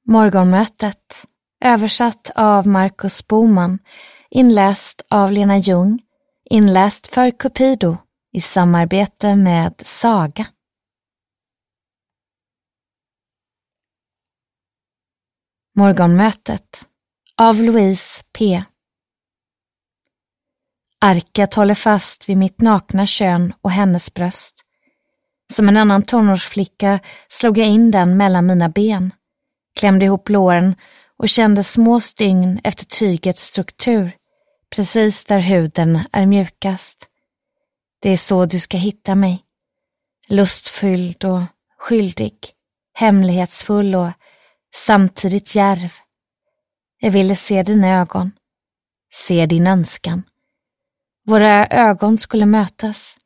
Morgonmötet, översatt av Marcus Boman, inläst av Lena Ljung, inläst för Cupido i samarbete med Saga. Morgonmötet av Louise P. Arket håller fast vid mitt nakna kön och hennes bröst. Som en annan tonårsflicka slog jag in den mellan mina ben, klämde ihop låren och kände små stygn efter tygets struktur, precis där huden är mjukast. Det är så du ska hitta mig. Lustfylld och skyldig, hemlighetsfull och samtidigt djärv. Jag ville se dina ögon, se din önskan. Våra ögon skulle mötas.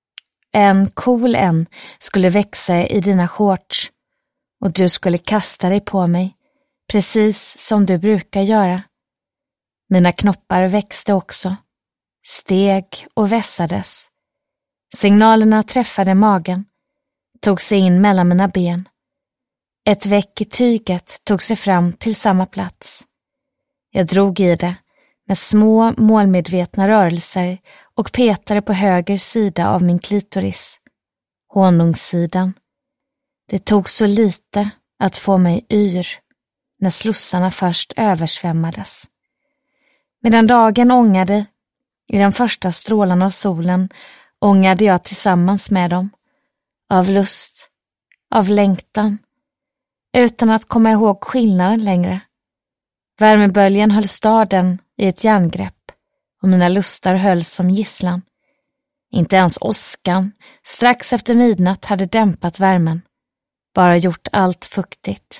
En cool en skulle växa i dina shorts och du skulle kasta dig på mig, precis som du brukar göra. Mina knoppar växte också, steg och vässades. Signalerna träffade magen, tog sig in mellan mina ben. Ett veck i tyget tog sig fram till samma plats. Jag drog i det med små målmedvetna rörelser och petade på höger sida av min klitoris, honungssidan. Det tog så lite att få mig yr när slussarna först översvämmades. Medan dagen ångade i den första strålarna av solen ångade jag tillsammans med dem, av lust, av längtan, utan att komma ihåg skillnaden längre. Värmeböljen höll staden i ett järngrepp och mina lustar hölls som gisslan. Inte ens åskan strax efter midnatt hade dämpat värmen, bara gjort allt fuktigt.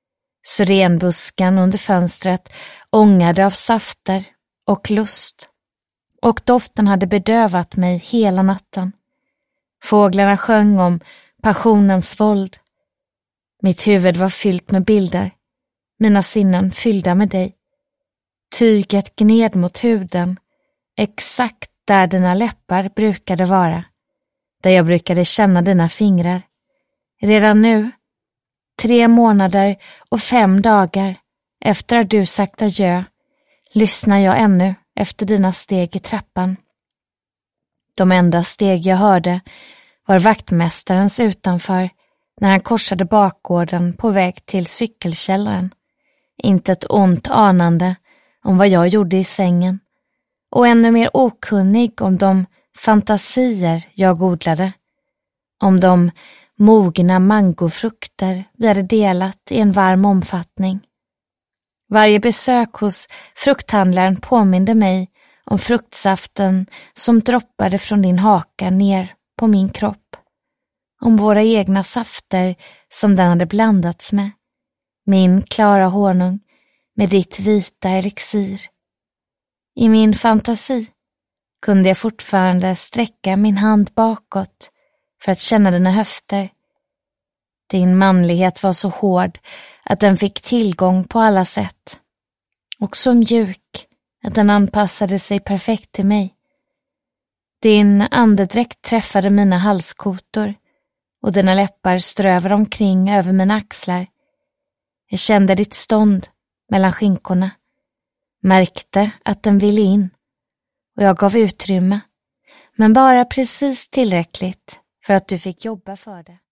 Syrenbuskan under fönstret ångade av safter och lust, och doften hade bedövat mig hela natten. Fåglarna sjöng om passionens våld. Mitt huvud var fyllt med bilder, mina sinnen fyllda med dig. Tyget gned mot huden, exakt där dina läppar brukade vara, där jag brukade känna dina fingrar. Redan nu, 3 månader och 5 dagar efter att du sagt adjö, lyssnar jag ännu efter dina steg i trappan. De enda steg jag hörde var vaktmästarens utanför när han korsade bakgården på väg till cykelkällaren. Inte ett ont anande om vad jag gjorde i sängen, och ännu mer okunnig om de fantasier jag odlade, om de mogna mangofrukter vi hade delat i en varm omfattning. Varje besök hos frukthandlaren påminde mig om fruktsaften som droppade från din haka ner på min kropp, om våra egna safter som den hade blandats med, min klara honung med ditt vita elixir. I min fantasi kunde jag fortfarande sträcka min hand bakåt för att känna dina höfter. Din manlighet var så hård att den fick tillgång på alla sätt, och så mjuk att den anpassade sig perfekt till mig. Din andedräkt träffade mina halskotor och dina läppar strövade omkring över mina axlar. Jag kände ditt stånd mellan skinkorna, märkte att den ville in, och jag gav utrymme, men bara precis tillräckligt för att du fick jobba för det.